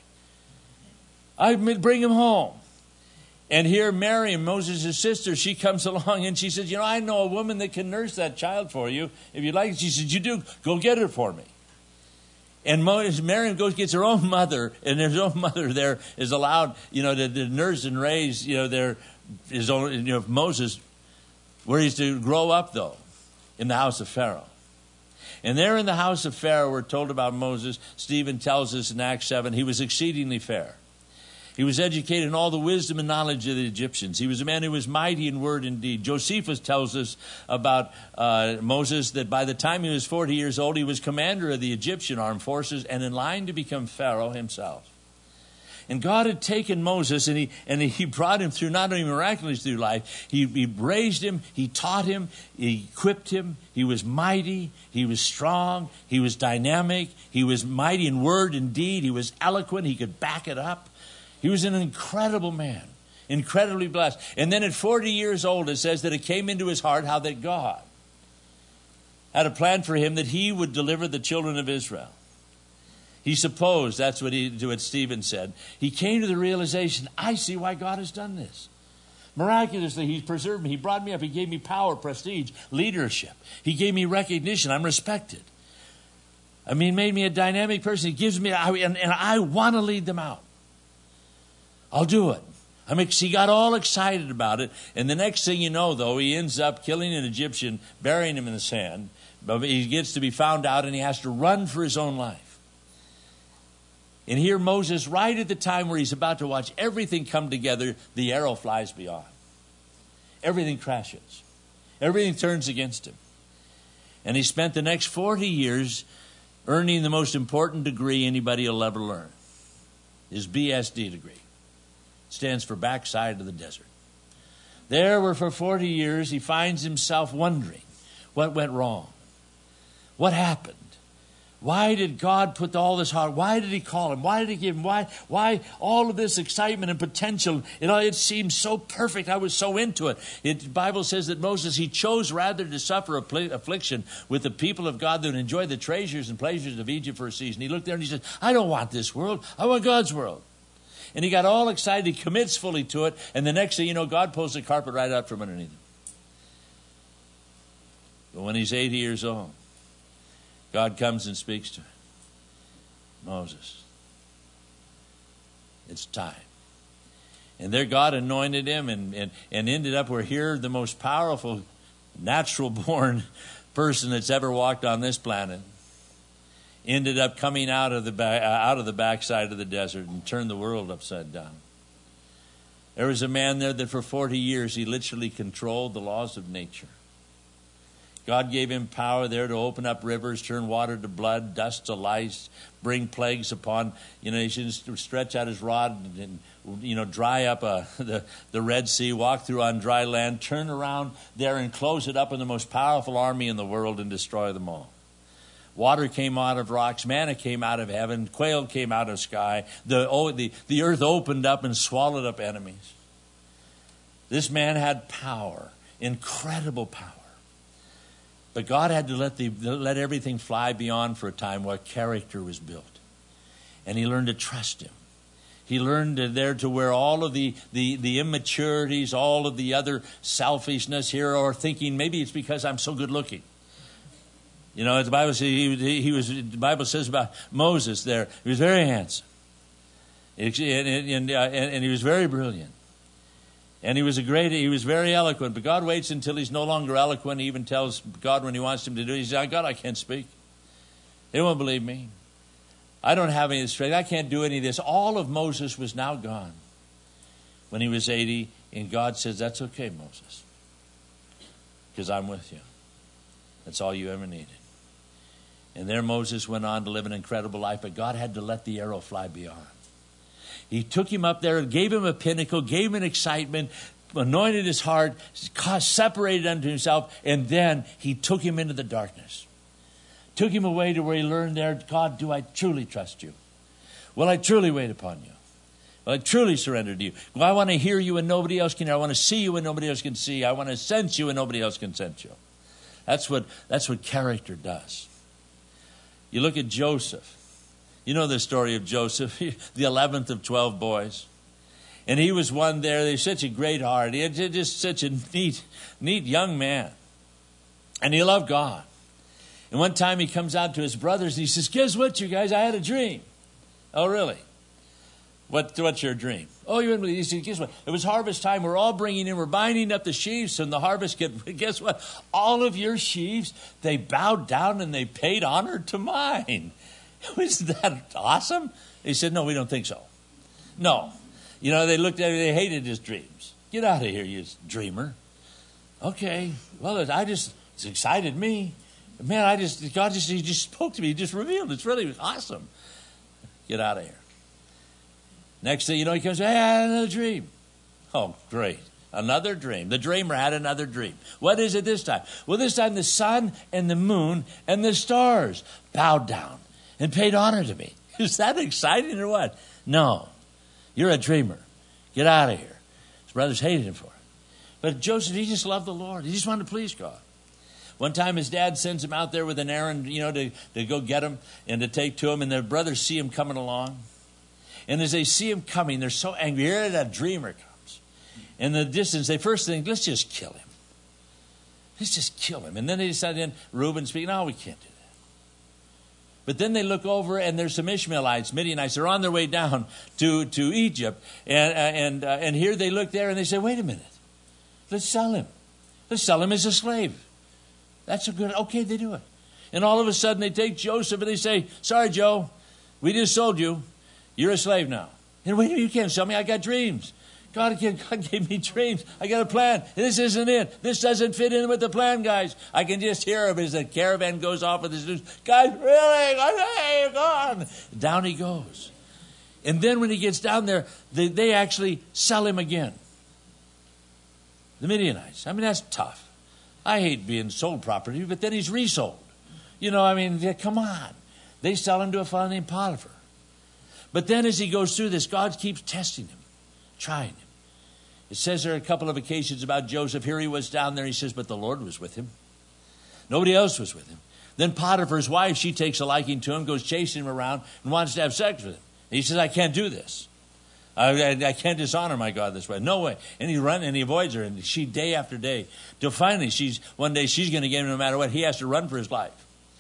I bring him home. And here Miriam, Moses' sister, she comes along and she says, you know, I know a woman that can nurse that child for you. If you'd like, she says, you do, go get her for me. And Moses, Miriam goes, gets her own mother, and her own mother there is allowed, you know, to, to nurse and raise, you know, their, his own, you know, Moses, where he's to grow up, though, in the house of Pharaoh. And there in the house of Pharaoh, we're told about Moses. Stephen tells us in Acts seven, he was exceedingly fair. He was educated in all the wisdom and knowledge of the Egyptians. He was a man who was mighty in word and deed. Josephus tells us about uh, Moses that by the time he was forty years old, he was commander of the Egyptian armed forces and in line to become Pharaoh himself. And God had taken Moses and he and he brought him through not only miraculously through life, he, he raised him, he taught him, he equipped him, he was mighty, he was strong, he was dynamic, he was mighty in word and deed, he was eloquent, he could back it up. He was an incredible man, incredibly blessed. And then at forty years old, it says that it came into his heart how that God had a plan for him that he would deliver the children of Israel. He supposed, that's what, he, what Stephen said. He came to the realization, I see why God has done this. Miraculously, he preserved me. He brought me up. He gave me power, prestige, leadership. He gave me recognition. I'm respected. I mean, made me a dynamic person. He gives me, and, and I want to lead them out. I'll do it. I mean, he got all excited about it. And the next thing you know, though, he ends up killing an Egyptian, burying him in the sand. But he gets to be found out and he has to run for his own life. And here Moses, right at the time where he's about to watch everything come together, the arrow flies beyond. Everything crashes. Everything turns against him. And he spent the next forty years earning the most important degree anybody will ever learn. His B S D degree. Stands for backside of the desert. There where for forty years he finds himself wondering what went wrong. What happened? Why did God put all this hard? Why did he call him? Why did he give him? Why, why all of this excitement and potential? You know, it seemed so perfect. I was so into it. it. The Bible says that Moses, he chose rather to suffer affliction with the people of God than enjoy the treasures and pleasures of Egypt for a season. He looked there and he said, I don't want this world. I want God's world. And he got all excited. He commits fully to it. And the next thing you know, God pulls the carpet right out from underneath him. But when he's eighty years old, God comes and speaks to him. Moses, it's time. And there God anointed him and, and, and ended up where here the most powerful natural-born person that's ever walked on this planet ended up coming out of the back, uh, out of the backside of the desert and turned the world upside down. There was a man there that for forty years he literally controlled the laws of nature. God gave him power there to open up rivers, turn water to blood, dust to lice, bring plagues upon, you know, he should stretch out his rod and, you know, dry up uh, the, the Red Sea, walk through on dry land, turn around there and close it up in the most powerful army in the world and destroy them all. Water came out of rocks, manna came out of heaven, quail came out of sky, the, oh, the, the earth opened up and swallowed up enemies. This man had power, incredible power. But God had to let the let everything fly beyond for a time while character was built. And he learned to trust him. He learned to, there to where all of the, the, the immaturities, all of the other selfishness here, or thinking maybe it's because I'm so good looking. You know, the Bible says he, he was. The Bible says about Moses there, he was very handsome, and, and, uh, and, and he was very brilliant. And he was a great, he was very eloquent, but God waits until he's no longer eloquent. He even tells God when he wants him to do it, he says, God, I can't speak. They won't believe me. I don't have any strength. I can't do any of this. All of Moses was now gone when he was eighty, and God says, that's okay, Moses, because I'm with you. That's all you ever needed. And there Moses went on to live an incredible life, but God had to let the arrow fly beyond. He took him up there and gave him a pinnacle, gave him an excitement, anointed his heart, separated unto himself, and then he took him into the darkness. Took him away to where he learned there, God, do I truly trust you? Will I truly wait upon you? Will I truly surrender to you? Well, I want to hear you and nobody else can hear. I want to see you and nobody else can see. I want to sense you and nobody else can sense you. That's what, that's what character does. You look at Joseph. You know the story of Joseph, the eleventh of twelve boys. And he was one there. He had such a great heart. He had just such a neat, neat young man. And he loved God. And one time he comes out to his brothers and he says, guess what, you guys? I had a dream. Oh, really? What, what's your dream? Oh, you wouldn't believe. He said, guess what? It was harvest time. We're all bringing in, we're binding up the sheaves and the harvest. Get, guess what? All of your sheaves, they bowed down and they paid honor to mine. Isn't that awesome? He said, no, we don't think so. No. You know, they looked at him, they hated his dreams. Get out of here, you dreamer. Okay. Well, I just, it's excited me. Man, I just, God just, he just spoke to me. He just revealed. It's really awesome. Get out of here. Next thing you know, he comes, hey, I had another dream. Oh, great. Another dream. The dreamer had another dream. What is it this time? Well, this time the sun and the moon and the stars bowed down and paid honor to me. Is that exciting or what? No. You're a dreamer. Get out of here. His brothers hated him for it. But Joseph, he just loved the Lord. He just wanted to please God. One time his dad sends him out there with an errand, you know, to, to go get him and to take to him. And their brothers see him coming along. And as they see him coming, they're so angry. Here that dreamer comes. In the distance, they first think, let's just kill him. Let's just kill him. And then they decide, then Reuben speaking, no, we can't do that. But then they look over, and there's some Ishmaelites, Midianites. They're on their way down to, to Egypt. And, uh, and, uh, and here they look there, and they say, wait a minute. Let's sell him. Let's sell him as a slave. That's a good, okay, they do it. And all of a sudden, they take Joseph, and they say, sorry, Joe, we just sold you. You're a slave now. And wait a minute, you can't sell me. I got dreams. God, God gave me dreams. I got a plan. This isn't it. This doesn't fit in with the plan, guys. I can just hear him as the caravan goes off with his news. Guys, really? Hey, you're gone. Down he goes. And then when he gets down there, they, they actually sell him again. The Midianites. I mean, that's tough. I hate being sold property, but then he's resold. You know, I mean, come on. They sell him to a fellow named Potiphar. But then as he goes through this, God keeps testing him, trying him. It says there are a couple of occasions about Joseph. Here he was down there. He says, but the Lord was with him. Nobody else was with him. Then Potiphar's wife, she takes a liking to him, goes chasing him around and wants to have sex with him. He says, I can't do this. I, I, I can't dishonor my God this way. No way. And he runs and he avoids her. And she, day after day, till finally, she's one day she's going to get him no matter what. He has to run for his life.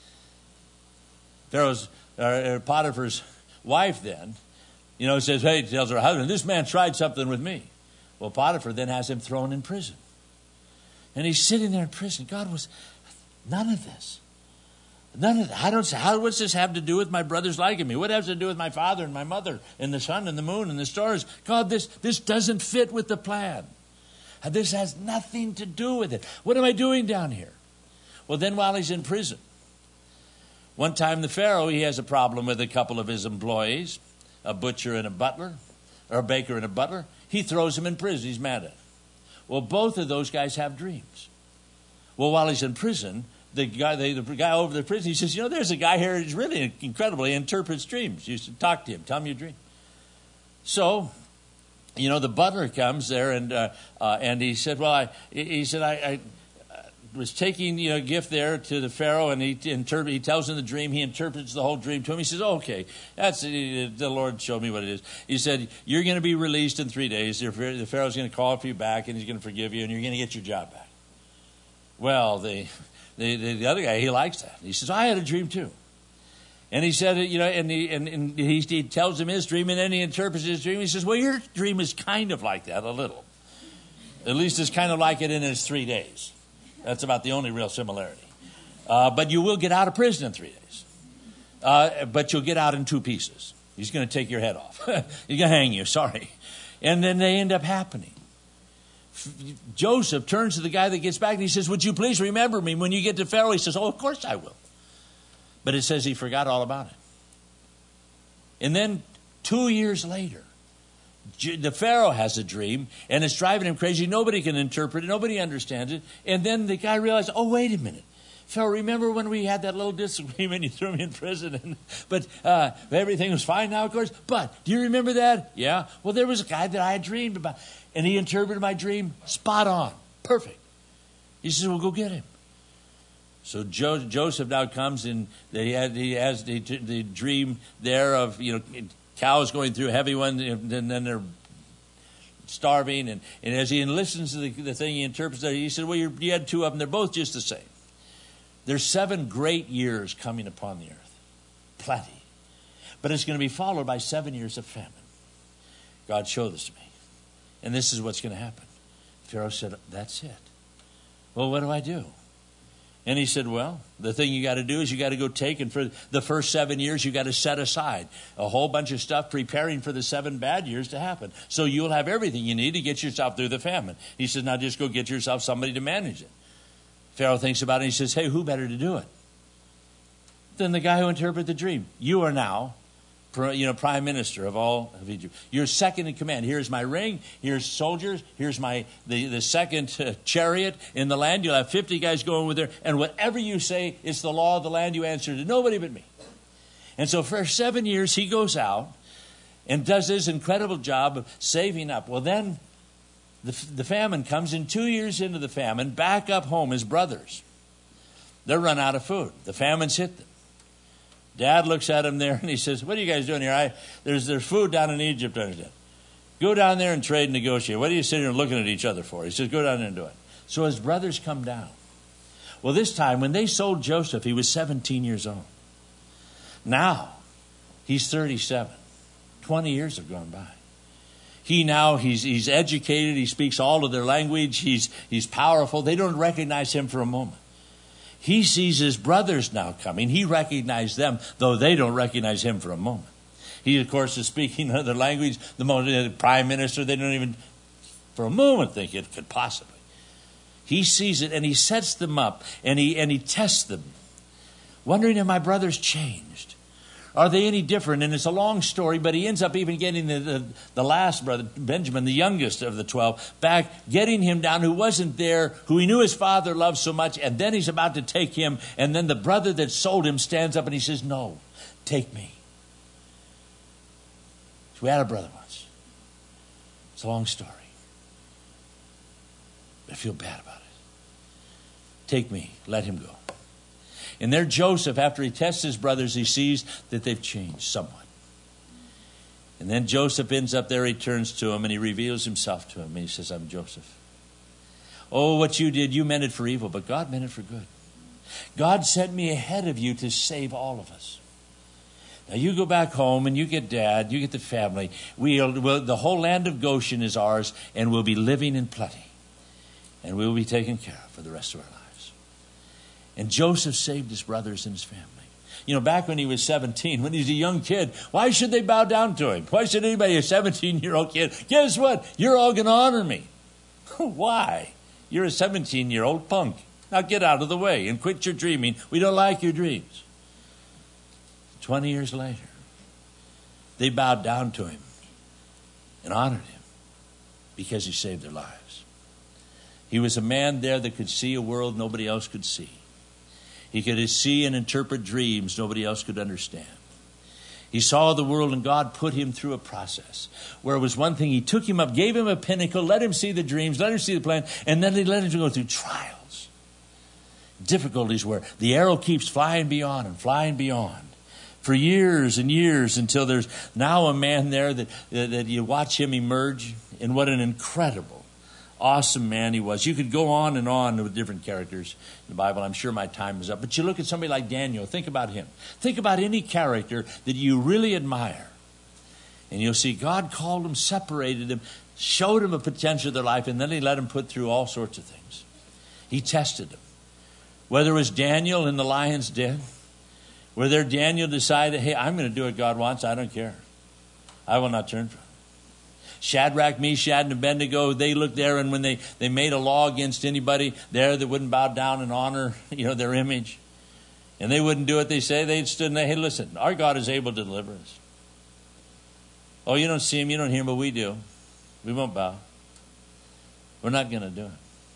Pharaoh's, uh, Potiphar's wife then, you know, says, hey, tells her husband, this man tried something with me. Well, Potiphar then has him thrown in prison. And he's sitting there in prison. God was, none of this. None of that. I don't say, how, what's this have to do with my brothers liking me? What has to do with my father and my mother and the sun and the moon and the stars? God, this, this doesn't fit with the plan. This has nothing to do with it. What am I doing down here? Well, then while he's in prison, one time the Pharaoh, he has a problem with a couple of his employees, a butcher and a butler, or a baker and a butler. He throws him in prison. He's mad at him. Well, both of those guys have dreams. Well, while he's in prison, the guy, the, the guy over the prison, he says, you know, there's a guy here who's really incredible. He interprets dreams. You should talk to him. Tell him your dream. So, you know, the butler comes there and uh, uh, and he said, well, I, he said, I, I was taking, you know, a gift there to the Pharaoh, and he interpret, he tells him the dream. He interprets the whole dream to him. He says, oh, okay, that's the Lord showed me what it is. He said, you're going to be released in three days. The Pharaoh's going to call for you back, and he's going to forgive you, and you're going to get your job back. Well, the, the, the, the other guy, he likes that. He says, I had a dream too. And he said, you know, and he, and, and he, he tells him his dream, and then he interprets his dream. He says, well, your dream is kind of like that a little. At least it's kind of like it in its three days. That's about the only real similarity. Uh, but you will get out of prison in three days. Uh, but you'll get out in two pieces. He's going to take your head off. He's going to hang you, sorry. And then they end up happening. Joseph turns to the guy that gets back and he says, would you please remember me when you get to Pharaoh? He says, oh, of course I will. But it says he forgot all about it. And then two years later, the Pharaoh has a dream, and it's driving him crazy. Nobody can interpret it. Nobody understands it. And then the guy realized, oh, wait a minute. Pharaoh, remember when we had that little disagreement? You threw me in prison. And, but uh, everything was fine now, of course. But do you remember that? Yeah. Well, there was a guy that I had dreamed about, and he interpreted my dream spot on. Perfect. He says, well, go get him. So jo- Joseph now comes, and he, had, he has the, the dream there of, you know, cows going through a heavy one, and then they're starving. And, and as he listens to the, the thing he interprets, he said, well, you're, you had two of them. They're both just the same. There's seven great years coming upon the earth. Plenty. But it's going to be followed by seven years of famine. God showed this to me. And this is what's going to happen. Pharaoh said, that's it. Well, what do I do? And he said, well, the thing you got to do is you got to go take, and for the first seven years, you got to set aside a whole bunch of stuff preparing for the seven bad years to happen. So you'll have everything you need to get yourself through the famine. He says, now just go get yourself somebody to manage it. Pharaoh thinks about it, and he says, hey, who better to do it than the guy who interpreted the dream? You are now, you know, prime minister of all of Egypt. You're second in command. Here's my ring. Here's soldiers. Here's my the, the second uh, chariot in the land. You'll have fifty guys going with there. And whatever you say, it's the law of the land. You answer to nobody but me. And so for seven years, he goes out and does this incredible job of saving up. Well, then the, the famine comes, and two years into the famine, back up home, his brothers, they're run out of food. The famine's hit them. Dad looks at him there, and he says, what are you guys doing here? I, there's, there's food down in Egypt. Understand? Go down there and trade and negotiate. What are you sitting here looking at each other for? He says, go down there and do it. So his brothers come down. Well, this time, when they sold Joseph, he was seventeen years old. Now, he's thirty-seven. twenty years have gone by. He now, he's, he's educated. He speaks all of their language. He's, he's powerful. They don't recognize him for a moment. He sees his brothers now coming. He recognized them, though they don't recognize him for a moment. He, of course, is speaking another language. The, most, the prime minister, they don't even for a moment think it could possibly. He sees it, and he sets them up, and he, and he tests them, wondering if my brothers changed. Are they any different? And it's a long story, but he ends up even getting the, the, the last brother, Benjamin, the youngest of the twelve, back, getting him down, who wasn't there, who he knew his father loved so much, and then he's about to take him, and then the brother that sold him stands up and he says, no, take me. So we had a brother once. It's a long story. But I feel bad about it. Take me, let him go. And there Joseph, after he tests his brothers, he sees that they've changed somewhat. And then Joseph ends up there, he turns to him and he reveals himself to him. And he says, I'm Joseph. Oh, what you did, you meant it for evil, but God meant it for good. God sent me ahead of you to save all of us. Now you go back home and you get dad, you get the family. We'll, we'll, the whole land of Goshen is ours, and we'll be living in plenty. And we'll be taken care of for the rest of our lives. And Joseph saved his brothers and his family. You know, back when he was seventeen, when he was a young kid, why should they bow down to him? Why should anybody, a seventeen-year-old kid, guess what? You're all going to honor me. Why? You're a seventeen-year-old punk. Now get out of the way and quit your dreaming. We don't like your dreams. Twenty years later, they bowed down to him and honored him because he saved their lives. He was a man there that could see a world nobody else could see. He could see and interpret dreams nobody else could understand. He saw the world, and God put him through a process where it was one thing. He took him up, gave him a pinnacle, let him see the dreams, let him see the plan, and then he let him go through trials, difficulties where the arrow keeps flying beyond and flying beyond for years and years, until there's now a man there that, that, that you watch him emerge. And what an incredible, awesome man he was. You could go on and on with different characters in the Bible. I'm sure my time is up. But you look at somebody like Daniel. Think about him. Think about any character that you really admire. And you'll see God called him, separated him, showed him a potential of their life, and then he let him put through all sorts of things. He tested them. Whether it was Daniel in the lion's den, whether Daniel decided, hey, I'm going to do what God wants, I don't care. I will not turn from it. Shadrach, Meshach, and Abednego, they looked there, and when they, they made a law against anybody there that wouldn't bow down and honor, you know, their image, and they wouldn't do what they say, they stood and they, hey, listen, our God is able to deliver us. Oh, you don't see him, you don't hear him, but we do. We won't bow. We're not going to do it.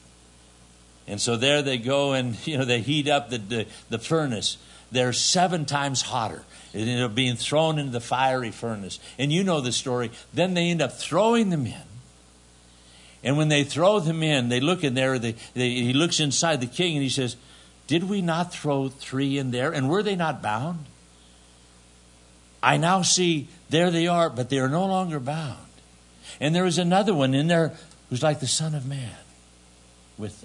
And so there they go, and, you know, they heat up the, the, the furnace. They're seven times hotter. They end up being thrown into the fiery furnace. And you know the story. Then they end up throwing them in. And when they throw them in, they look in there. They, they, he looks inside the king and he says, did we not throw three in there? And were they not bound? I now see there they are, but they are no longer bound. And there is another one in there who's like the Son of Man with them.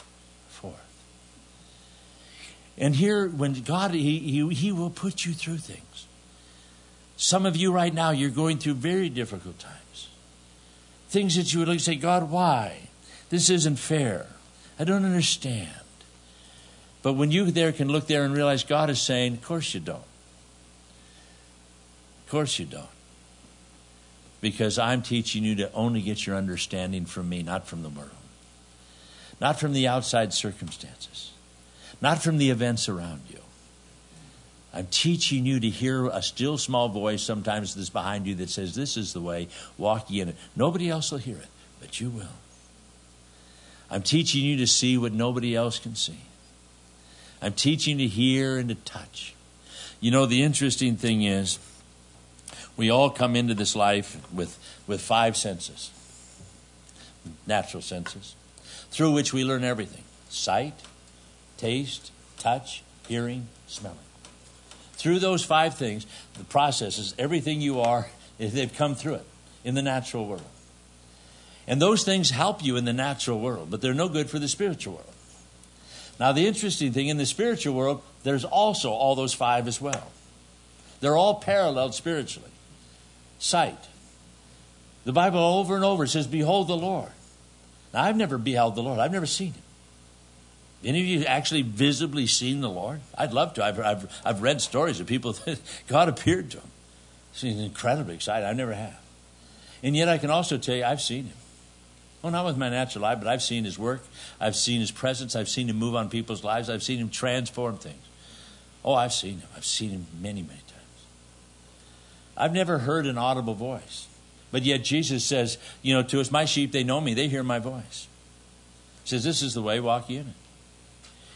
And here, when God, he, he, he will put you through things. Some of you right now, you're going through very difficult times. Things that you would look and say, God, why? This isn't fair. I don't understand. But when you there can look there and realize God is saying, of course you don't. Of course you don't. Because I'm teaching you to only get your understanding from me, not from the world. Not from the outside circumstances. Not from the events around you. I'm teaching you to hear a still small voice sometimes that's behind you that says, this is the way, walk ye in it. Nobody else will hear it, but you will. I'm teaching you to see what nobody else can see. I'm teaching you to hear and to touch. You know, the interesting thing is, we all come into this life with, with five senses. Natural senses. Through which we learn everything. Sight, taste, touch, hearing, smelling. Through those five things, the processes, everything you are, they've come through it in the natural world. And those things help you in the natural world, but they're no good for the spiritual world. Now, the interesting thing, in the spiritual world, there's also all those five as well. They're all paralleled spiritually. Sight. The Bible over and over says, behold the Lord. Now, I've never beheld the Lord. I've never seen him. Any of you actually visibly seen the Lord? I'd love to. I've, I've, I've read stories of people that God appeared to them. She's incredibly excited. I never have. And yet I can also tell you I've seen him. Well, not with my natural eye, but I've seen his work. I've seen his presence. I've seen him move on people's lives. I've seen him transform things. Oh, I've seen him. I've seen him many, many times. I've never heard an audible voice. But yet Jesus says, you know, to us, my sheep, they know me. They hear my voice. He says, this is the way, walk ye in it.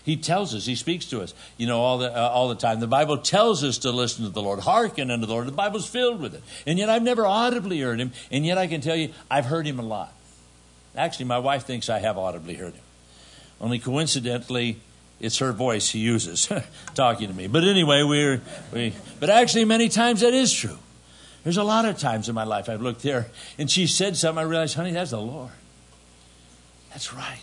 He tells us, he speaks to us, you know, all the uh, all the time. The Bible tells us to listen to the Lord, hearken unto the Lord. The Bible's filled with it. And yet I've never audibly heard him, and yet I can tell you I've heard him a lot. Actually, my wife thinks I have audibly heard him. Only coincidentally, it's her voice he uses talking to me. But anyway, we're, we, but actually many times that is true. There's a lot of times in my life I've looked there, and she said something, I realized, honey, that's the Lord. That's right.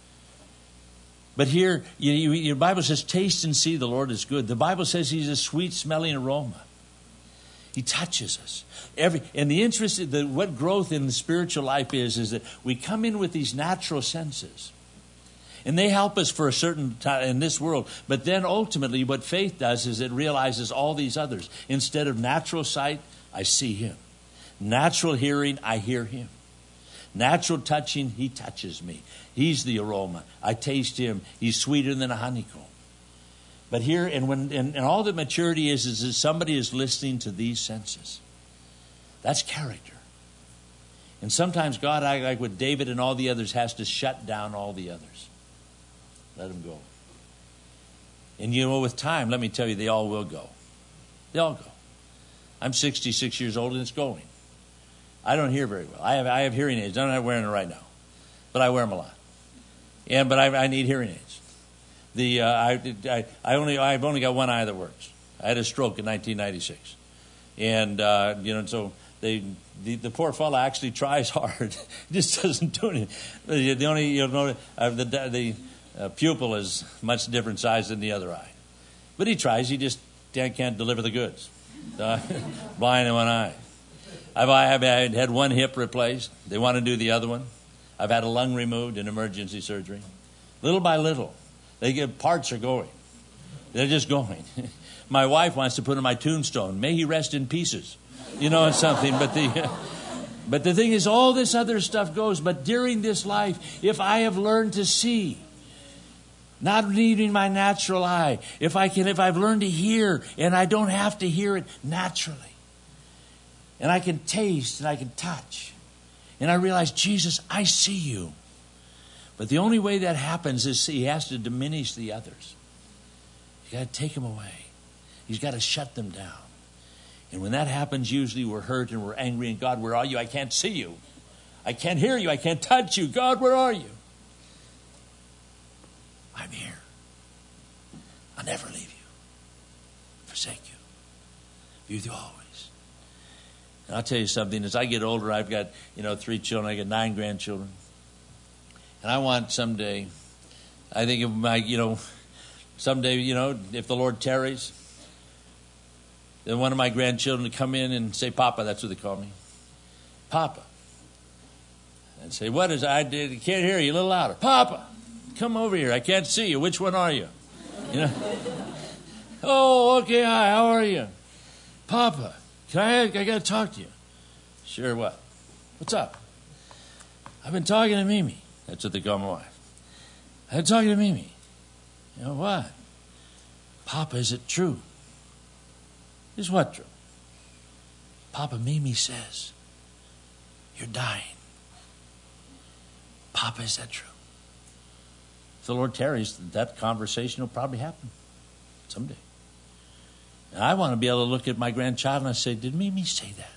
But here, you, you, your Bible says, taste and see the Lord is good. The Bible says he's a sweet-smelling aroma. He touches us. Every, and the interest, the, what growth in the spiritual life is, is that we come in with these natural senses. And they help us for a certain time in this world. But then ultimately what faith does is it realizes all these others. Instead of natural sight, I see him. Natural hearing, I hear him. Natural touching, he touches me. He's the aroma. I taste him. He's sweeter than a honeycomb. But here, and when and, and all that maturity is, is that somebody is listening to these senses. That's character. And sometimes God, like with David and all the others, has to shut down all the others. Let them go. And you know, with time, let me tell you, they all will go. They all go. I'm sixty-six years old and it's going. I don't hear very well. I have I have hearing aids. I'm not wearing it right now, but I wear them a lot. And but I, I need hearing aids. The uh, I, I I only I've only got one eye that works. I had a stroke in nineteen ninety-six, and uh, you know so they the, the poor fella actually tries hard. He just doesn't do anything. The, the only you know uh, the the uh, pupil is much different size than the other eye, but he tries. He just can't, can't deliver the goods. Uh, blind in one eye. I've I have had one hip replaced. They want to do the other one. I've had a lung removed in emergency surgery. Little by little, they get parts are going. They're just going. My wife wants to put on my tombstone, "May he rest in pieces," you know, something. But the but the thing is, all this other stuff goes. But during this life, if I have learned to see, not needing my natural eye, if I can, if I've learned to hear, and I don't have to hear it naturally. And I can taste and I can touch. And I realize, Jesus, I see you. But the only way that happens is he has to diminish the others. You got to take them away. He's got to shut them down. And when that happens, usually we're hurt and we're angry. And God, where are you? I can't see you. I can't hear you. I can't touch you. God, where are you? I'm here. I'll never leave you. Forsake you. Be with you always. And I'll tell you something, as I get older, I've got, you know, three children, I got nine grandchildren. And I want someday, I think of my, you know, someday, you know, if the Lord tarries, then one of my grandchildren to come in and say, Papa, that's what they call me. Papa. And say, what is, I did, I can't hear you, a little louder. Papa, come over here, I can't see you, which one are you? You know? Oh, okay, hi, how are you? Papa. Can I, I got to talk to you. Sure, what? What's up? I've been talking to Mimi. That's what they call my wife. I've been talking to Mimi. You know what? Papa, is it true? Is what true? Papa, Mimi says you're dying. Papa, is that true? If the Lord tarries, that conversation will probably happen someday. And I want to be able to look at my grandchild and I say, did Mimi say that?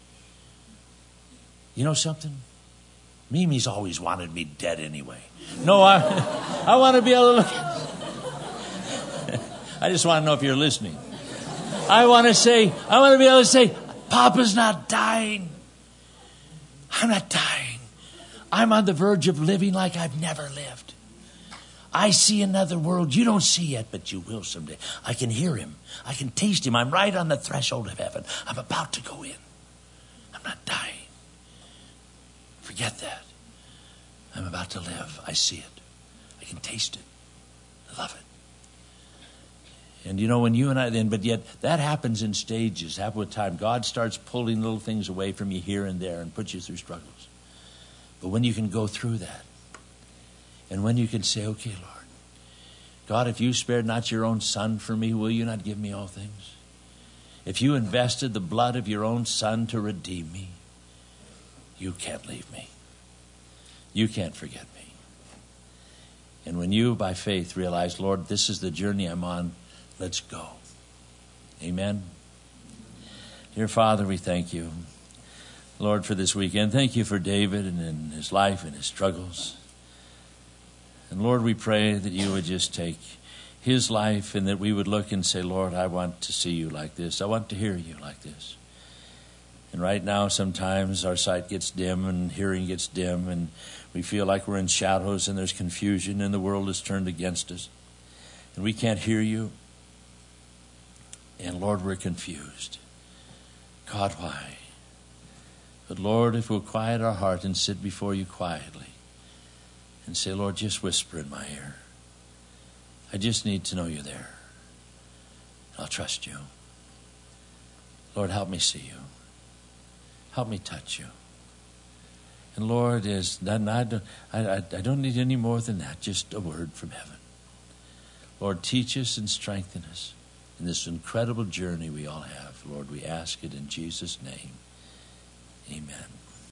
You know something? Mimi's always wanted me dead anyway. No, I I want to be able to look at I just want to know if you're listening. I want to say, I want to be able to say, Papa's not dying. I'm not dying. I'm on the verge of living like I've never lived. I see another world you don't see yet, but you will someday. I can hear him. I can taste him. I'm right on the threshold of heaven. I'm about to go in. I'm not dying. Forget that. I'm about to live. I see it. I can taste it. I love it. And you know, when you and I then, but yet that happens in stages. Happen with time. God starts pulling little things away from you here and there and puts you through struggles. But when you can go through that, and when you can say, okay, Lord, God, if you spared not your own son for me, will you not give me all things? If you invested the blood of your own son to redeem me, you can't leave me. You can't forget me. And when you, by faith, realize, Lord, this is the journey I'm on, let's go. Amen. Dear Father, we thank you, Lord, for this weekend. Thank you for David and, and his life and his struggles. And Lord, we pray that you would just take his life and that we would look and say, Lord, I want to see you like this. I want to hear you like this. And right now, sometimes our sight gets dim and hearing gets dim, and we feel like we're in shadows and there's confusion and the world is turned against us. And we can't hear you. And Lord, we're confused. God, why? But Lord, if we'll quiet our heart and sit before you quietly and say, Lord, just whisper in my ear. I just need to know you're there. I'll trust you. Lord, help me see you. Help me touch you. And Lord, is I don't, I, I don't need any more than that, just a word from heaven. Lord, teach us and strengthen us in this incredible journey we all have. Lord, we ask it in Jesus' name. Amen.